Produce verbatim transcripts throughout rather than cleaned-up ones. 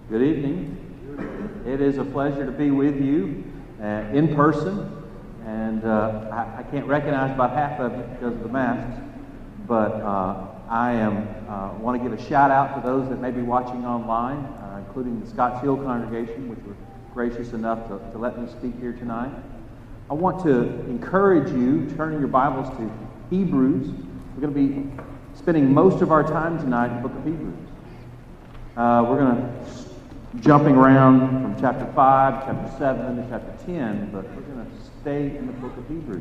Good evening. It is a pleasure to be with you uh, in person, and uh, I, I can't recognize about half of it because of the masks, but uh, I am uh, want to give a shout out to those that may be watching online, uh, including the Scotts Hill congregation, which were gracious enough to, to let me speak here tonight. I want to encourage you, turning your Bibles to Hebrews. We're going to be spending most of our time tonight in the book of Hebrews. Uh, we're going to jumping around from chapter five, chapter seven, to chapter ten, but we're going to stay in the book of Hebrews.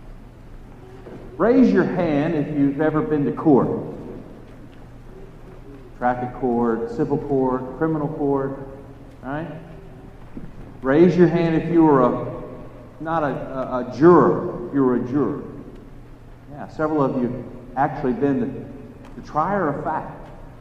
Raise your hand if you've ever been to court. Traffic court, civil court, criminal court, right? Raise your hand if you were a not a, a, a juror, if you were a juror. Yeah, several of you actually been the, the trier of fact.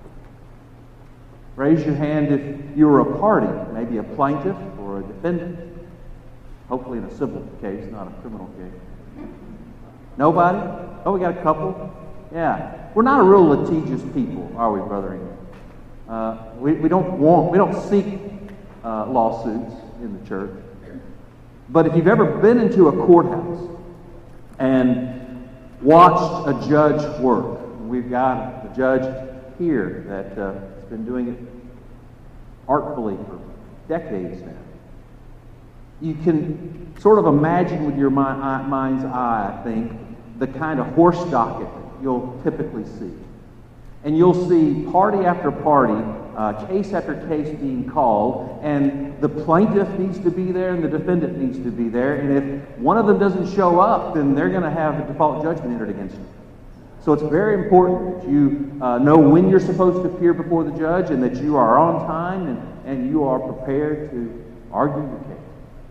Raise your hand if you were a party, maybe a plaintiff or a defendant, hopefully in a civil case, not a criminal case. Nobody? Oh, we got a couple? Yeah. We're not a real litigious people, are we, brethren? Uh, we, we don't want, we don't seek uh, lawsuits in the church. But if you've ever been into a courthouse and watched a judge work, we've got a judge here that uh, has been doing it artfully for decades now. You can sort of imagine with your mi- mind's eye, I think, the kind of horse docket you'll typically see. And you'll see party after party, uh, case after case being called, and the plaintiff needs to be there and the defendant needs to be there, and if one of them doesn't show up, then they're going to have a default judgment entered against them. So it's very important that you uh, know when you're supposed to appear before the judge and that you are on time and, and you are prepared to argue your case.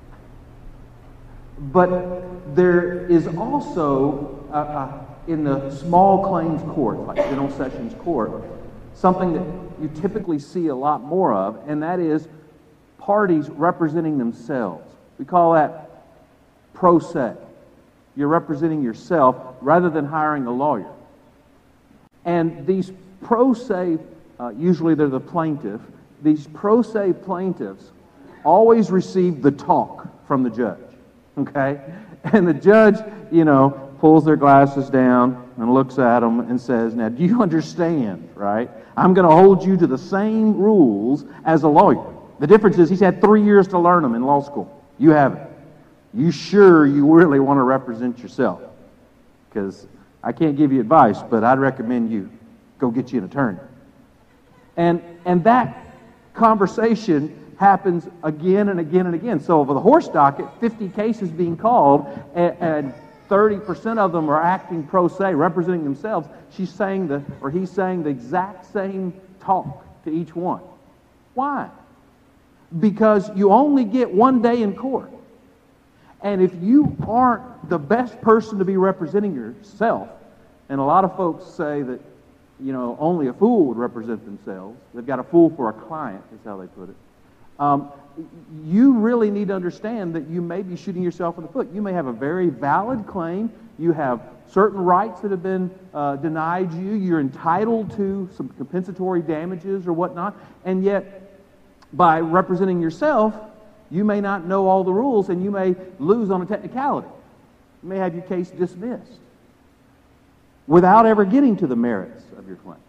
But there is also, uh, uh, in the small claims court, like General Sessions Court, something that you typically see a lot more of, and that is parties representing themselves. We call that pro se. You're representing yourself rather than hiring a lawyer. And these pro se, uh, usually they're the plaintiff, these pro se plaintiffs always receive the talk from the judge, okay? And the judge, you know, pulls their glasses down and looks at them and says, now, do you understand, right? I'm going to hold you to the same rules as a lawyer. The difference is he's had three years to learn them in law school. You haven't. You sure you really want to represent yourself? Because I can't give you advice, but I'd recommend you go get you an attorney. And and that conversation happens again and again and again. So over the horse docket, fifty cases being called, and, and thirty percent of them are acting pro se, representing themselves. She's saying the, or he's saying the exact same talk to each one. Why? Because you only get one day in court. And if you aren't the best person to be representing yourself, and a lot of folks say that, you know, only a fool would represent themselves. They've got a fool for a client, is how they put it. Um, you really need to understand that you may be shooting yourself in the foot. You may have a very valid claim. You have certain rights that have been uh, denied you. You're entitled to some compensatory damages or whatnot. And yet, by representing yourself, you may not know all the rules, and you may lose on a technicality. You may have your case dismissed without ever getting to the merits of your claim.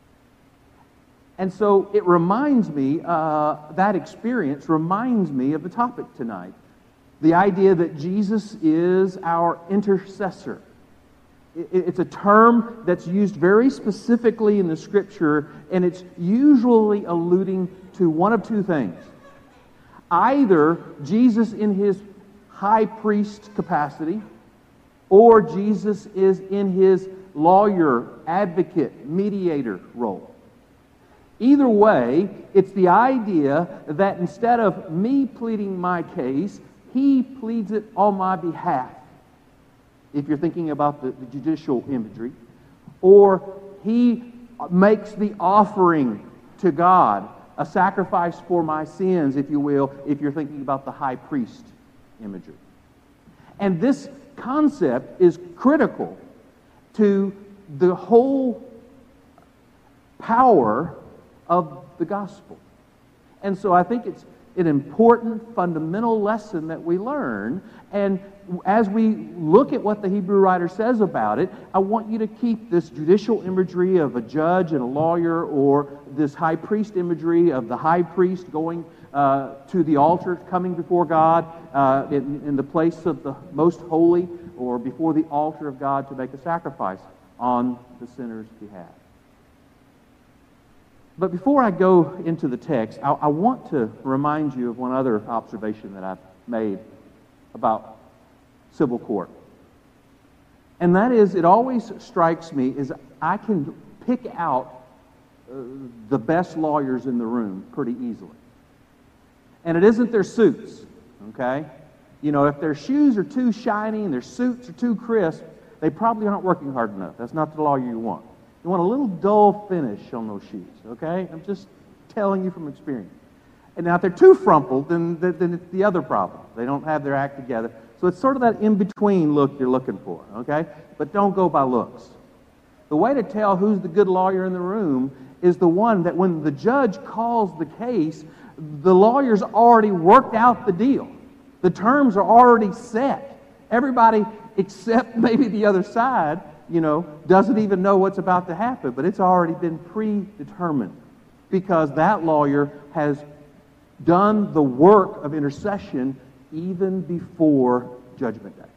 And so it reminds me, uh, that experience reminds me of the topic tonight. The idea that Jesus is our intercessor. It, it's a term that's used very specifically in the Scripture, and it's usually alluding to one of two things. Either Jesus in his high priest capacity, or Jesus is in his lawyer, advocate, mediator role. Either way, it's the idea that instead of me pleading my case, he pleads it on my behalf. If you're thinking about the, the judicial imagery. Or he makes the offering to God, a sacrifice for my sins, if you will, if you're thinking about the high priest imagery. And this concept is critical to the whole power of the gospel. And so I think it's an important fundamental lesson that we learn. And as we look at what the Hebrew writer says about it, I want you to keep this judicial imagery of a judge and a lawyer, or this high priest imagery of the high priest going uh, to the altar, coming before God uh, in, in the place of the most holy, or before the altar of God to make a sacrifice on the sinner's behalf. But before I go into the text, I, I want to remind you of one other observation that I've made about civil court. And that is, it always strikes me is I can pick out uh, the best lawyers in the room pretty easily. And it isn't their suits, okay? You know, if their shoes are too shiny and their suits are too crisp, they probably aren't working hard enough. That's not the lawyer you want. You want a little dull finish on those shoes, okay? I'm just telling you from experience. And now if they're too frumpled, then, then it's the other problem. They don't have their act together. So it's sort of that in-between look you're looking for, okay? But don't go by looks. The way to tell who's the good lawyer in the room is the one that when the judge calls the case, the lawyer's already worked out the deal. The terms are already set. Everybody except maybe the other side, you know, doesn't even know what's about to happen, but it's already been predetermined because that lawyer has done the work of intercession even before Judgment Day.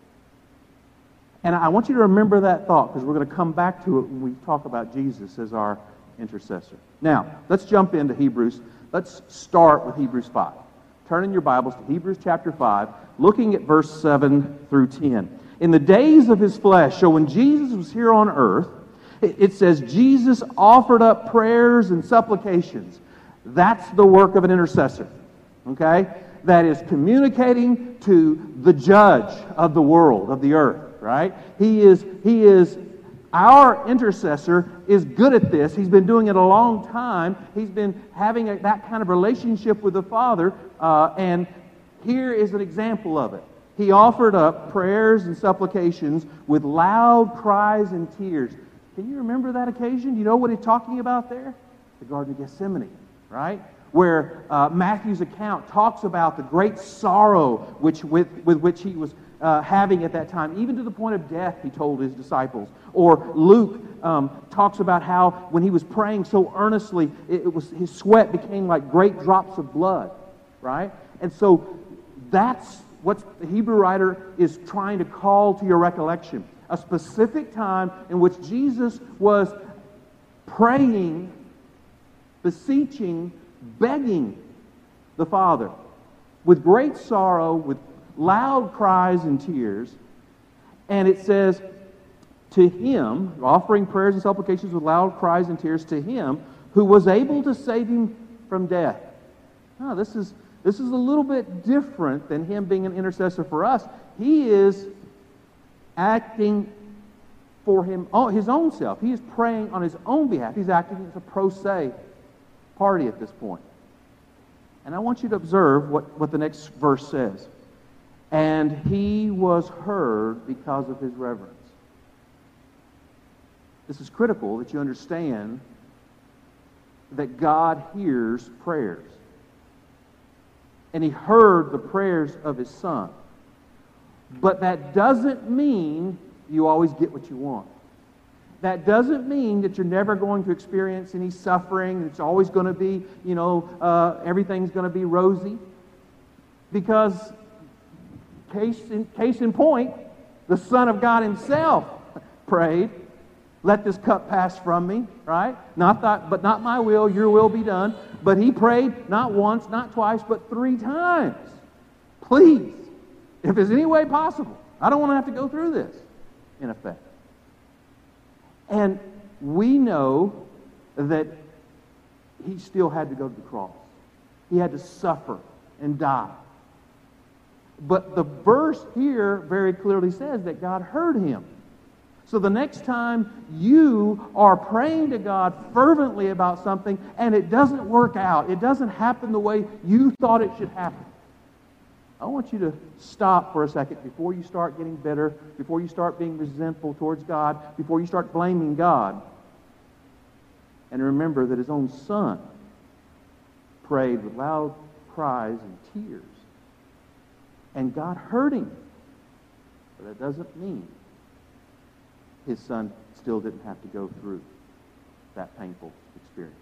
And I want you to remember that thought because we're going to come back to it when we talk about Jesus as our intercessor. Now, let's jump into Hebrews. Let's start with Hebrews five. Turn in your Bibles to Hebrews chapter five, looking at verse seven through ten. In the days of his flesh, so when Jesus was here on earth, it says Jesus offered up prayers and supplications. That's the work of an intercessor, okay? That is communicating to the judge of the world, of the earth, right? He is, he is, our intercessor is good at this. He's been doing it a long time. He's been having a, that kind of relationship with the Father, uh, and here is an example of it. He offered up prayers and supplications with loud cries and tears. Can you remember that occasion? Do you know what he's talking about there? The Garden of Gethsemane, right? Where uh, Matthew's account talks about the great sorrow which, with, with which he was uh, having at that time, even to the point of death, he told his disciples. Or Luke um, talks about how when he was praying so earnestly, it, it was his sweat became like great drops of blood, right? And so that's what the Hebrew writer is trying to call to your recollection. A specific time in which Jesus was praying, beseeching, begging the Father with great sorrow, with loud cries and tears. And it says, to him, offering prayers and supplications with loud cries and tears, to him who was able to save him from death. Oh, this is This is a little bit different than him being an intercessor for us. He is acting for him, his own self. He is praying on his own behalf. He's acting as a pro se party at this point. And I want you to observe what, what the next verse says. And he was heard because of his reverence. This is critical that you understand that God hears prayers. And he heard the prayers of his Son. But that doesn't mean you always get what you want. That doesn't mean that you're never going to experience any suffering. It's always going to be, you know, uh, everything's going to be rosy. Because, case in, case in point, the Son of God himself prayed, let this cup pass from me, right? Not that, but not my will, your will be done. But he prayed not once, not twice, but three times. Please, if there's any way possible, I don't want to have to go through this, in effect. And we know that he still had to go to the cross. He had to suffer and die. But the verse here very clearly says that God heard him. So the next time you are praying to God fervently about something and it doesn't work out, it doesn't happen the way you thought it should happen, I want you to stop for a second before you start getting bitter, before you start being resentful towards God, before you start blaming God, and remember that his own Son prayed with loud cries and tears. And God heard him. But that doesn't mean his son still didn't have to go through that painful experience.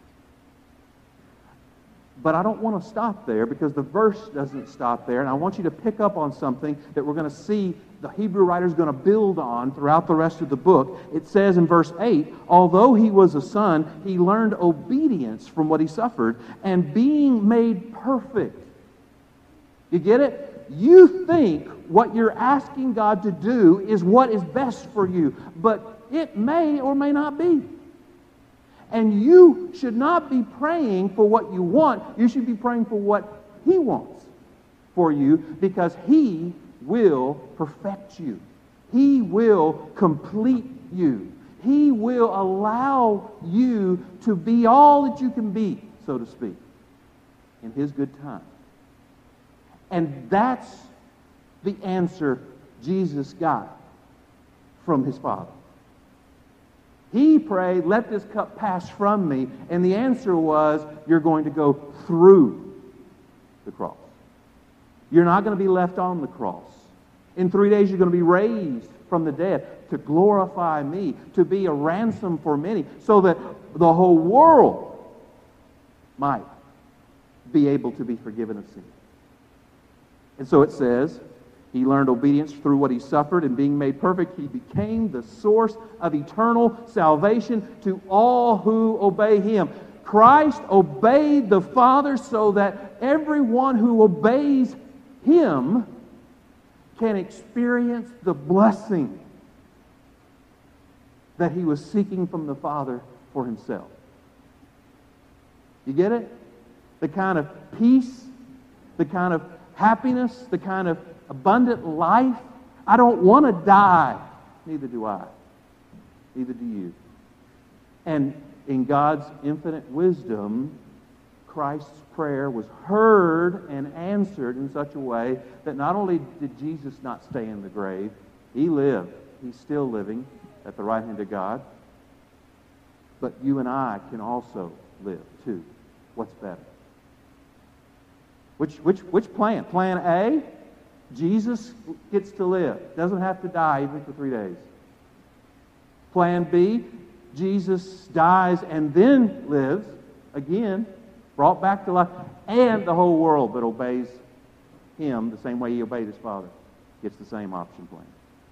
But I don't want to stop there, because the verse doesn't stop there. And I want you to pick up on something that we're going to see the Hebrew writer is going to build on throughout the rest of the book. It says in verse eight, although he was a son, he learned obedience from what he suffered, and being made perfect. You get it? You think what you're asking God to do is what is best for you, but it may or may not be. And you should not be praying for what you want. You should be praying for what he wants for you, because he will perfect you. He will complete you. He will allow you to be all that you can be, so to speak, in his good time. And that's the answer Jesus got from his Father. He prayed, let this cup pass from me. And the answer was, you're going to go through the cross. You're not going to be left on the cross. In three days, you're going to be raised from the dead to glorify me, to be a ransom for many, so that the whole world might be able to be forgiven of sin. And so it says, he learned obedience through what he suffered, and being made perfect, he became the source of eternal salvation to all who obey him. Christ obeyed the Father so that everyone who obeys him can experience the blessing that he was seeking from the Father for himself. You get it? The kind of peace, the kind of happiness, the kind of abundant life. I don't want to die. Neither do I. Neither do you. And in God's infinite wisdom, Christ's prayer was heard and answered in such a way that not only did Jesus not stay in the grave, he lived. He's still living at the right hand of God. But you and I can also live too. What's better? Which, which, which plan? Plan A, Jesus gets to live. Doesn't have to die even for three days. Plan B, Jesus dies and then lives again, brought back to life, and the whole world that obeys him the same way he obeyed his Father gets the same option plan.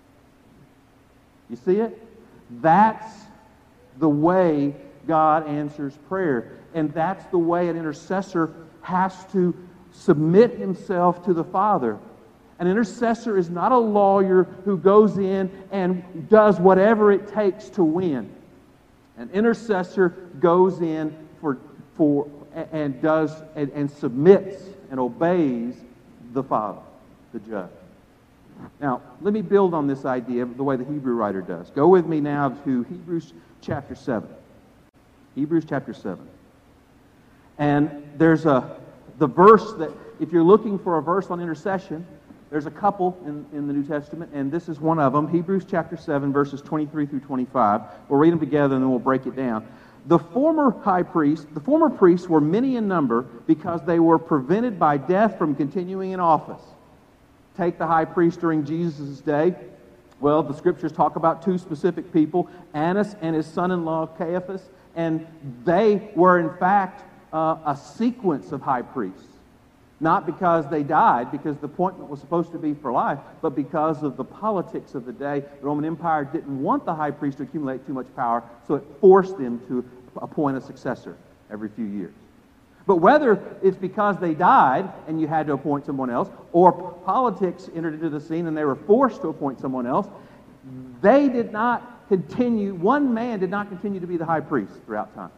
You see it? That's the way God answers prayer. And that's the way an intercessor has to submit himself to the Father. An intercessor is not a lawyer who goes in and does whatever it takes to win. An intercessor goes in for, for and does and, and submits and obeys the Father, the judge. Now, let me build on this idea of the way the Hebrew writer does. Go with me now to Hebrews chapter seven. Hebrews chapter seven. And there's a the verse that, if you're looking for a verse on intercession, there's a couple in, in the New Testament, and this is one of them. Hebrews chapter seven, verses twenty-three through twenty-five. We'll read them together and then we'll break it down. The former high priest, the former priests were many in number because they were prevented by death from continuing in office. Take the high priest during Jesus' day. Well, the scriptures talk about two specific people, Annas and his son-in-law Caiaphas, and they were in fact uh, a sequence of high priests. Not because they died, because the appointment was supposed to be for life, but because of the politics of the day. The Roman Empire didn't want the high priest to accumulate too much power, so it forced them to appoint a successor every few years. But whether it's because they died and you had to appoint someone else, or politics entered into the scene and they were forced to appoint someone else, they did not continue, one man did not continue to be the high priest throughout time.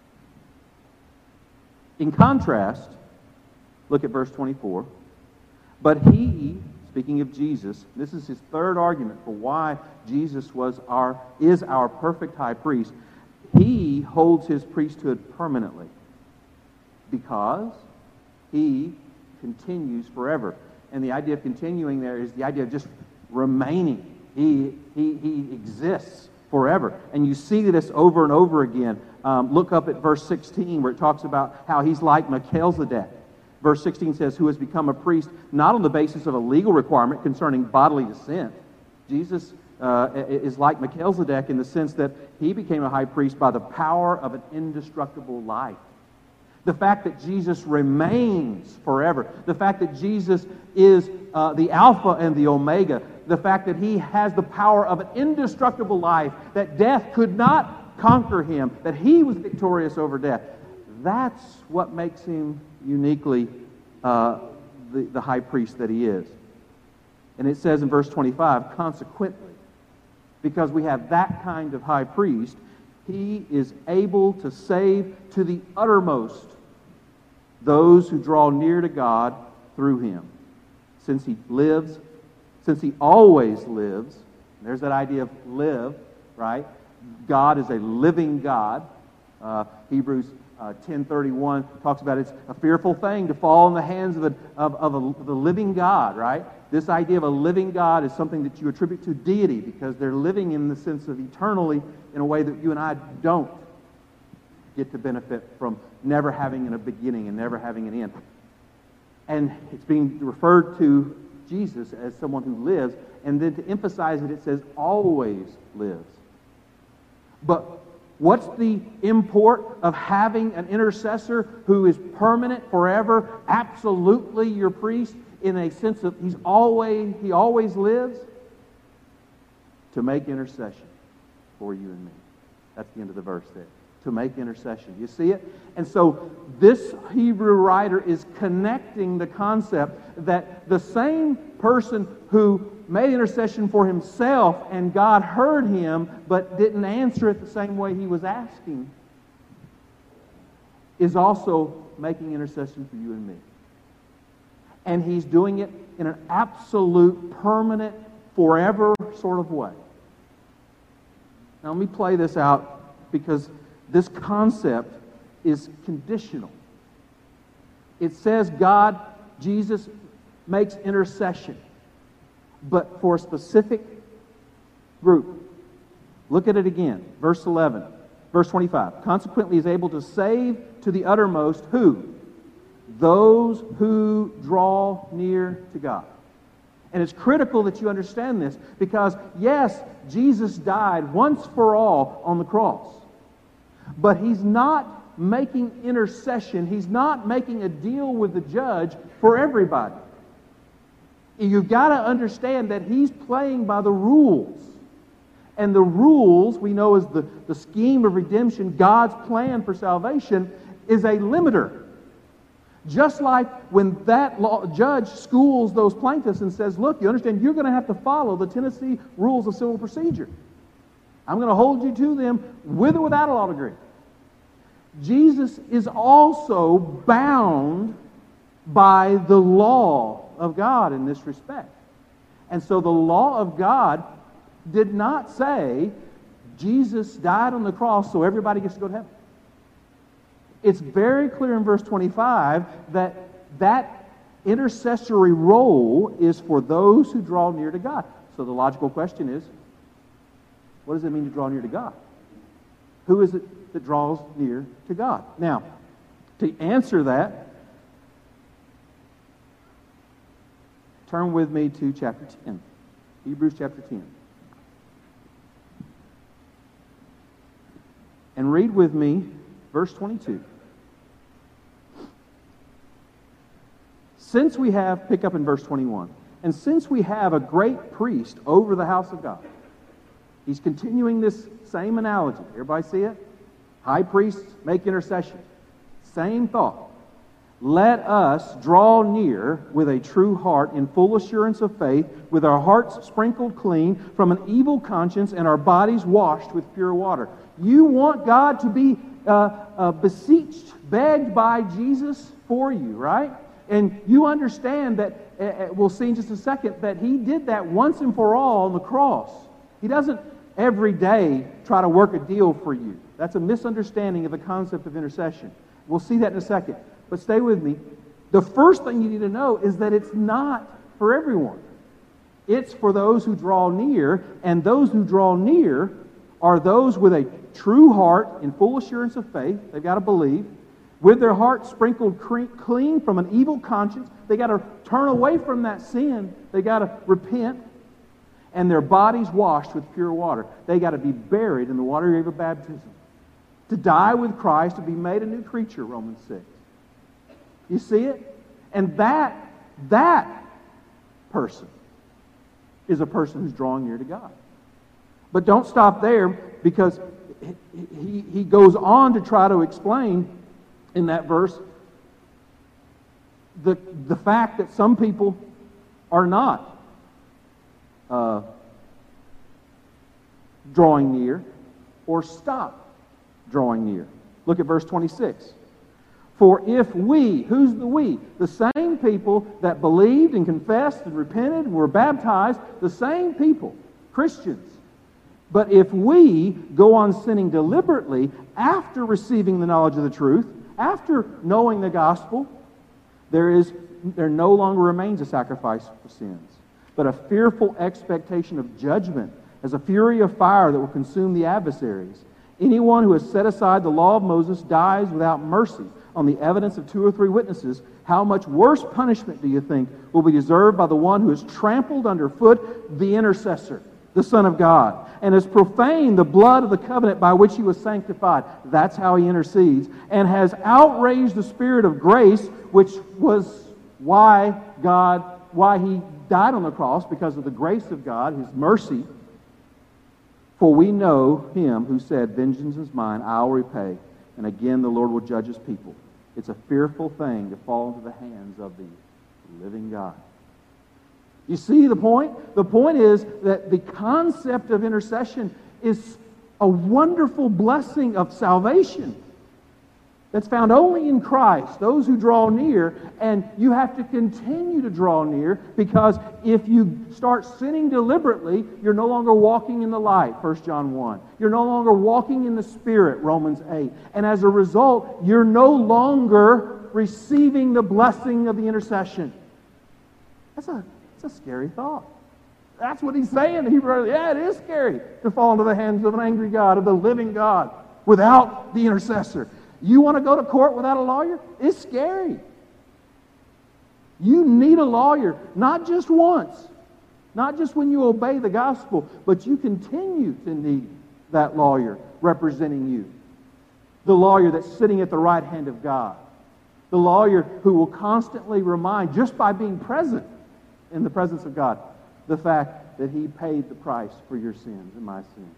In contrast, look at verse twenty-four. But he, speaking of Jesus, this is his third argument for why Jesus was our is our perfect high priest. He holds his priesthood permanently because he continues forever. And the idea of continuing there is the idea of just remaining. He, he, he exists forever. And you see this over and over again. Um, look up at verse sixteen where it talks about how he's like Melchizedek. Verse sixteen says, who has become a priest not on the basis of a legal requirement concerning bodily descent. Jesus uh, is like Melchizedek in the sense that he became a high priest by the power of an indestructible life. The fact that Jesus remains forever. The fact that Jesus is uh, the Alpha and the Omega. The fact that he has the power of an indestructible life. That death could not conquer him. That he was victorious over death. That's what makes him uniquely uh, the, the high priest that he is. And it says in verse twenty-five, consequently, because we have that kind of high priest, he is able to save to the uttermost those who draw near to God through him. Since he lives, since he always lives, there's that idea of live, right? God is a living God. Uh, Hebrews uh, ten thirty-one talks about it's a fearful thing to fall in the hands of, a, of, of, a, of the living God, right? This idea of a living God is something that you attribute to deity because they're living in the sense of eternally in a way that you and I don't get to benefit from never having a beginning and never having an end. And it's being referred to Jesus as someone who lives, and then to emphasize it, it says always lives. But what's the import of having an intercessor who is permanent, forever, absolutely your priest, in a sense of he's always, he always lives? To make intercession for you and me. That's the end of the verse there. To make intercession. You see it? And so this Hebrew writer is connecting the concept that the same person who made intercession for himself and God heard him but didn't answer it the same way he was asking is also making intercession for you and me. And he's doing it in an absolute, permanent, forever sort of way. Now let me play this out because this concept is conditional. It says God, Jesus, makes intercession, but for a specific group. Look at it again. Verse eleven. Verse twenty-five. Consequently, is able to save to the uttermost who? Those who draw near to God. And it's critical that you understand this because, yes, Jesus died once for all on the cross. But he's not making intercession. He's not making a deal with the judge for everybody. You've got to understand that he's playing by the rules. And the rules, we know as the, the scheme of redemption, God's plan for salvation, is a limiter. Just like when that law, judge schools those plaintiffs and says, look, you understand, you're going to have to follow the Tennessee rules of civil procedure. I'm going to hold you to them with or without a law degree. Jesus is also bound by the law of God in this respect. And so the law of God did not say Jesus died on the cross so everybody gets to go to heaven. It's very clear in verse twenty-five that that intercessory role is for those who draw near to God. So the logical question is, what does it mean to draw near to God? Who is it that draws near to God? Now, to answer that, turn with me to chapter ten. Hebrews chapter ten. And read with me verse twenty-two. Since we have, pick up in verse twenty-one, and since we have a great priest over the house of God, he's continuing this same analogy. Everybody see it? High priests make intercession. Same thought. Let us draw near with a true heart in full assurance of faith, with our hearts sprinkled clean from an evil conscience and our bodies washed with pure water. You want God to be uh, uh, beseeched, begged by Jesus for you, right? And you understand that, uh, we'll see in just a second, that he did that once and for all on the cross. He doesn't every day try to work a deal for you. That's a misunderstanding of the concept of intercession. We'll see that in a second. But stay with me. The first thing you need to know is that it's not for everyone. It's for those who draw near, and those who draw near are those with a true heart in full assurance of faith. They've got to believe. With their heart sprinkled clean from an evil conscience. They got to turn away from that sin. They got to repent. And their bodies washed with pure water. They got to be buried in the water grave of baptism. To die with Christ, to be made a new creature, Romans six. You see it? And that, that person is a person who's drawing near to God. But don't stop there, because he, he goes on to try to explain in that verse the, the fact that some people are not uh, drawing near or stop drawing near. Look at verse twenty-six. For if we, who's the we? The same people that believed and confessed and repented and were baptized, the same people, Christians. But if we go on sinning deliberately after receiving the knowledge of the truth, after knowing the gospel, there is there no longer remains a sacrifice for sins, but a fearful expectation of judgment as a fury of fire that will consume the adversaries. Anyone who has set aside the law of Moses dies without mercy on the evidence of two or three witnesses. How much worse punishment do you think will be deserved by the one who has trampled underfoot the intercessor, the Son of God, and has profaned the blood of the covenant by which he was sanctified? That's how he intercedes. And has outraged the Spirit of grace, which was why God, why he died on the cross, because of the grace of God, his mercy. For we know him who said, vengeance is mine, I will repay. And again, the Lord will judge his people. It's a fearful thing to fall into the hands of the living God. You see the point? The point is that the concept of intercession is a wonderful blessing of salvation that's found only in Christ, those who draw near, and you have to continue to draw near, because if you start sinning deliberately, you're no longer walking in the light, First John one. You're no longer walking in the Spirit, Romans eight. And as a result, you're no longer receiving the blessing of the intercession. That's a, that's a scary thought. That's what he's saying. He wrote, yeah, it is scary to fall into the hands of an angry God, of the living God, without the intercessor. You want to go to court without a lawyer? It's scary. You need a lawyer, not just once, not just when you obey the gospel, but you continue to need that lawyer representing you. The lawyer that's sitting at the right hand of God. The lawyer who will constantly remind, just by being present in the presence of God, the fact that he paid the price for your sins and my sins.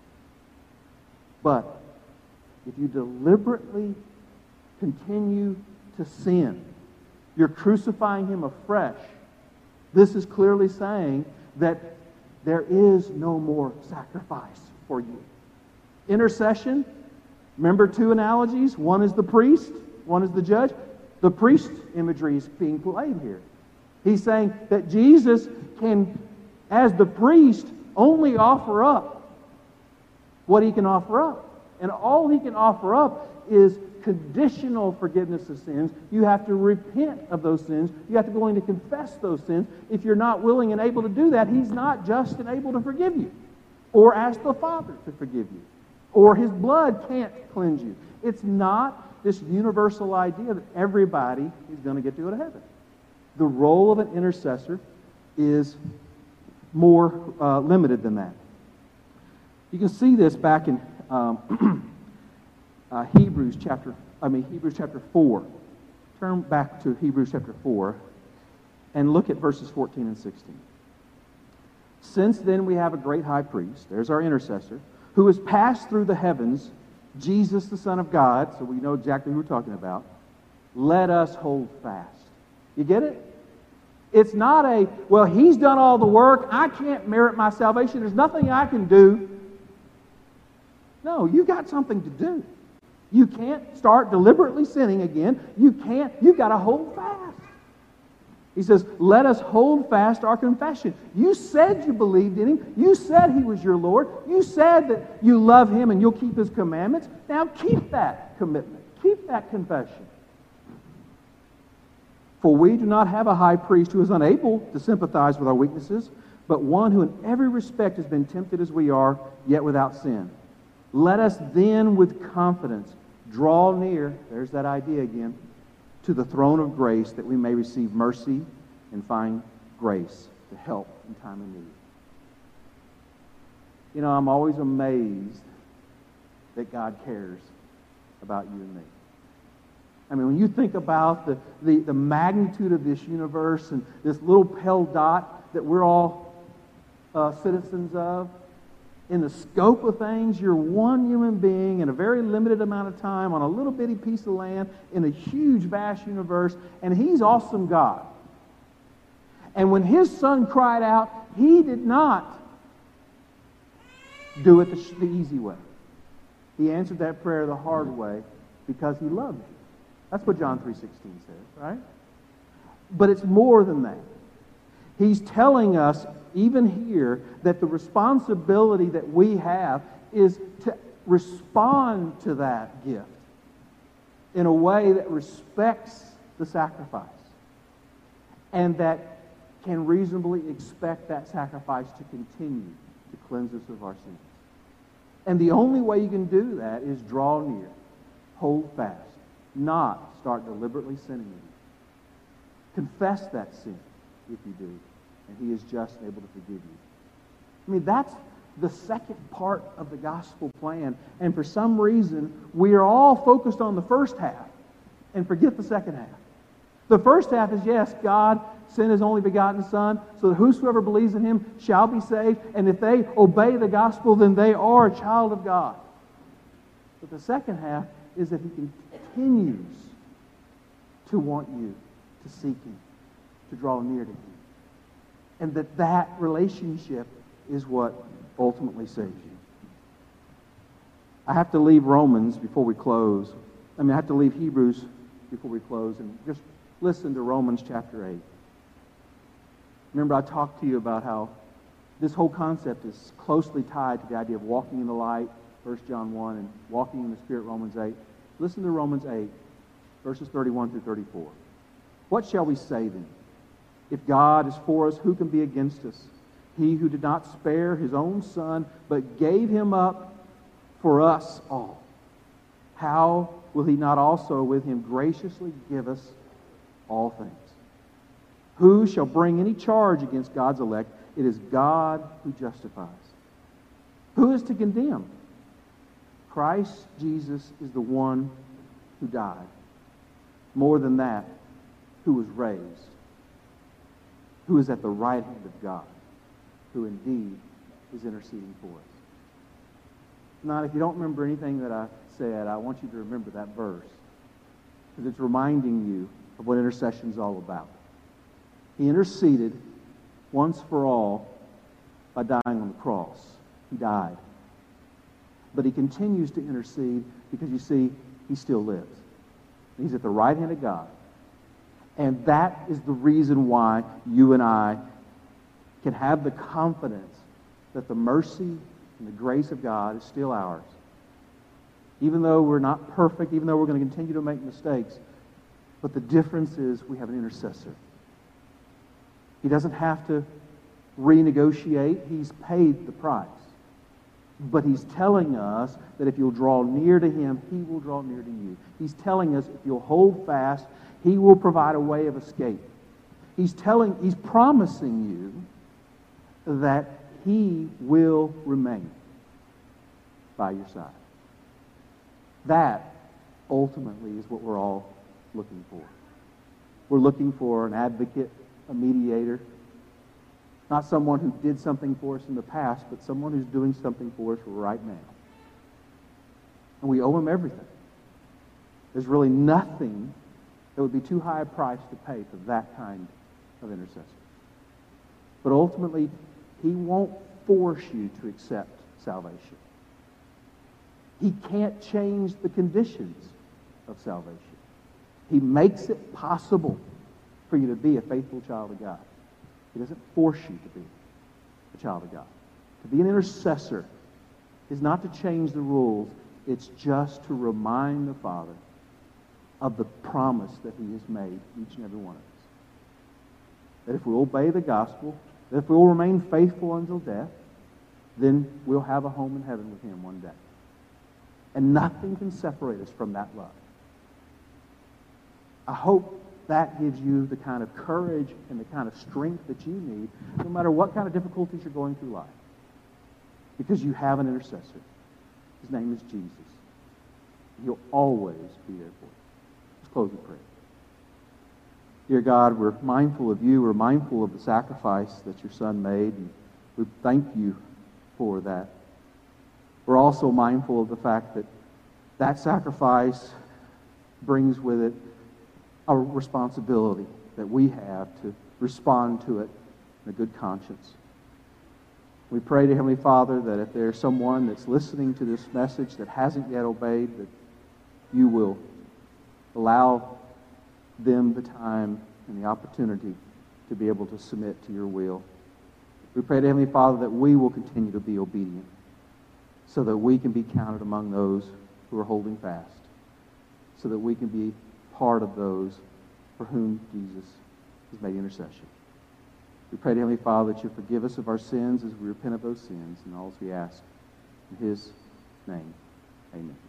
But if you deliberately continue to sin, you're crucifying him afresh. This is clearly saying that there is no more sacrifice for you. Intercession, remember two analogies? One is the priest, one is the judge. The priest imagery is being played here. He's saying that Jesus can, as the priest, only offer up what he can offer up. And all he can offer up is conditional forgiveness of sins. You have to repent of those sins. You have to go in to confess those sins. If you're not willing and able to do that, he's not just and able to forgive you. Or ask the Father to forgive you. Or his blood can't cleanse you. It's not this universal idea that everybody is going to get to go to heaven. The role of an intercessor is more uh, limited than that. You can see this back in um, uh, Hebrews chapter. I mean Hebrews chapter four. Turn back to Hebrews chapter four, and look at verses fourteen and sixteen. Since then we have a great high priest. There's our intercessor, who has passed through the heavens, Jesus the Son of God. So we know exactly who we're talking about. Let us hold fast. You get it? It's not a, well, he's done all the work. I can't merit my salvation. There's nothing I can do. No, you got something to do. You can't start deliberately sinning again. You can't, you've got to hold fast. He says, let us hold fast our confession. You said you believed in him. You said he was your Lord. You said that you love him and you'll keep his commandments. Now keep that commitment. Keep that confession. For we do not have a high priest who is unable to sympathize with our weaknesses, but one who in every respect has been tempted as we are, yet without sin. Let us then with confidence draw near, there's that idea again, to the throne of grace that we may receive mercy and find grace to help in time of need. You know, I'm always amazed that God cares about you and me. I mean, when you think about the, the, the magnitude of this universe and this little pale dot that we're all uh, citizens of, in the scope of things, you're one human being in a very limited amount of time on a little bitty piece of land in a huge, vast universe, and He's awesome God. And when His Son cried out, He did not do it the, the easy way. He answered that prayer the hard way because He loved you. That's what John three sixteen says, right? But it's more than that. He's telling us, even here, that the responsibility that we have is to respond to that gift in a way that respects the sacrifice and that can reasonably expect that sacrifice to continue to cleanse us of our sins. And the only way you can do that is draw near, hold fast, not start deliberately sinning again. Confess that sin if you do, and He is just and able to forgive you. I mean, that's the second part of the gospel plan. And for some reason, we are all focused on the first half and forget the second half. The first half is, yes, God sent His only begotten Son so that whosoever believes in Him shall be saved. And if they obey the gospel, then they are a child of God. But the second half is that He continues to want you to seek Him, to draw near to Him. And that that relationship is what ultimately saves you. I have to leave Romans before we close. I mean, I have to leave Hebrews before we close and just listen to Romans chapter eight. Remember, I talked to you about how this whole concept is closely tied to the idea of walking in the light, First John one, and walking in the Spirit, Romans eight. Listen to Romans eight, verses thirty-one through thirty-four. What shall we say then? If God is for us, who can be against us? He who did not spare His own Son, but gave Him up for us all, how will He not also with Him graciously give us all things? Who shall bring any charge against God's elect? It is God who justifies. Who is to condemn? Christ Jesus is the one who died. More than that, who was raised, who is at the right hand of God, who indeed is interceding for us. Now, if you don't remember anything that I said, I want you to remember that verse, because it's reminding you of what intercession is all about. He interceded once for all by dying on the cross. He died. But He continues to intercede because, you see, He still lives. He's at the right hand of God. And that is the reason why you and I can have the confidence that the mercy and the grace of God is still ours. Even though we're not perfect, even though we're going to continue to make mistakes, but the difference is we have an intercessor. He doesn't have to renegotiate. He's paid the price. But He's telling us that if you'll draw near to Him, He will draw near to you. He's telling us if you'll hold fast, He will provide a way of escape. He's telling, He's promising you that He will remain by your side. That ultimately is what we're all looking for. We're looking for an advocate, a mediator, not someone who did something for us in the past, but someone who's doing something for us right now. And we owe Him everything. There's really nothing that would be too high a price to pay for that kind of intercessor. But ultimately, He won't force you to accept salvation. He can't change the conditions of salvation. He makes it possible for you to be a faithful child of God. He doesn't force you to be a child of God. To be an intercessor is not to change the rules. It's just to remind the Father of the promise that He has made each and every one of us. That if we obey the gospel, that if we will remain faithful until death, then we'll have a home in heaven with Him one day. And nothing can separate us from that love. I hope that gives you the kind of courage and the kind of strength that you need, no matter what kind of difficulties you're going through life. Because you have an intercessor. His name is Jesus. He'll always be there for you. Let's close with prayer. Dear God, we're mindful of you. We're mindful of the sacrifice that your Son made, and we thank you for that. We're also mindful of the fact that that sacrifice brings with it a responsibility that we have to respond to it in a good conscience. We pray to Heavenly Father that if there's someone that's listening to this message that hasn't yet obeyed, that you will allow them the time and the opportunity to be able to submit to your will. We pray to Heavenly Father that we will continue to be obedient so that we can be counted among those who are holding fast, so that we can be part of those for whom Jesus has made intercession. We pray to Heavenly Father that you forgive us of our sins as we repent of those sins, and all we ask in his name. Amen.